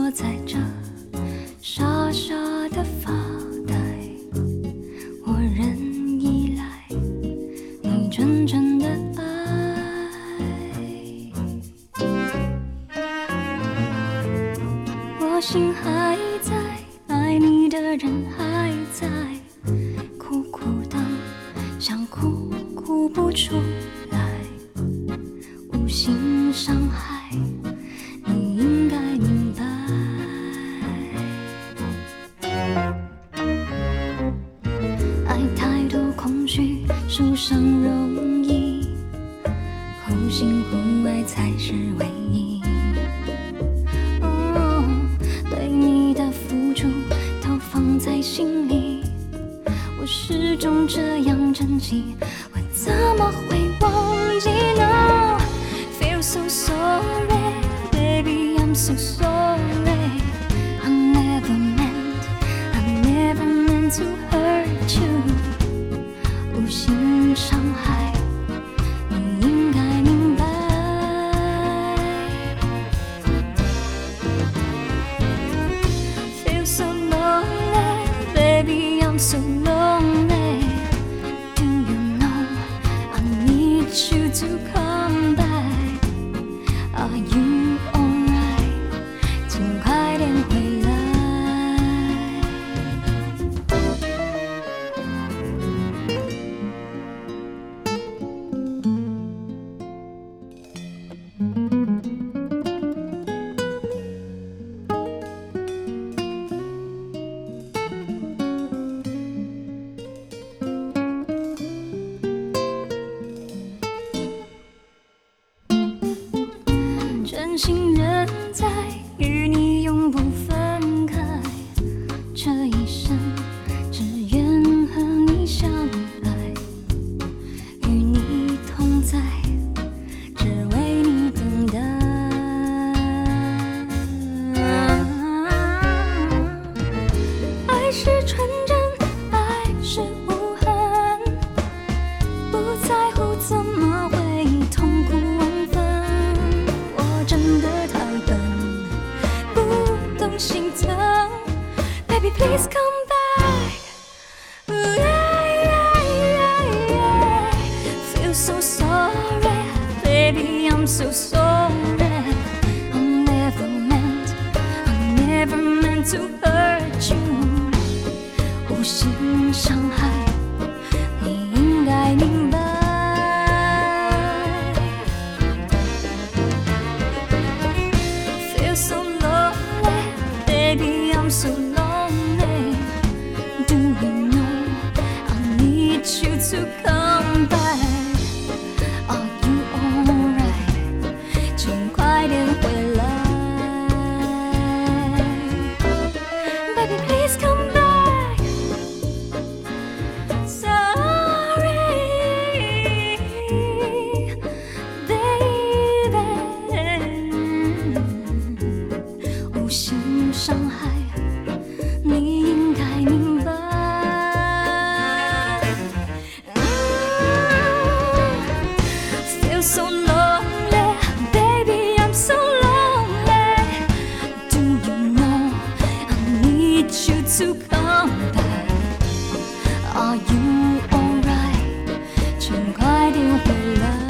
我在这傻傻的发呆，我仍依赖你真正的爱。我心还在，爱你的人还在，苦苦的想哭，哭不出来，无心伤害，你应该明白。爱太多空虚，受伤容易，忽信忽爱才是唯一。对你的付出都放在心里，我始终这样珍惜，我怎么会忘记呢？ Feel so sorry, baby, I'm so sorry. I never meant to hurt you. 无心伤害，你应该明白。Feel so lonely, baby, I'm so lonely. Do you know I need you to come back? Are you alright? 请快点回来。真心人在，与你永不分开。这一生只愿和你相爱，与你同在，只为你等待。爱是纯真，爱是无痕，不在乎怎么会痛苦万分。真的太笨，不懂心疼。Baby, please come back. Feel so sorry, baby, I'm so sorry. I never meant to hurt you. 无心伤害，你应该明白。So lonely, baby, I'm so lonely. Do you know I need you to come back? Are you alright? 请快点回来。Baby, please come back. Sorry, baby. 无心伤害，你应该明白。Feel so lonely, baby, I'm so lonely. Do you know I need you to come back? Are you alright? 请快点回来。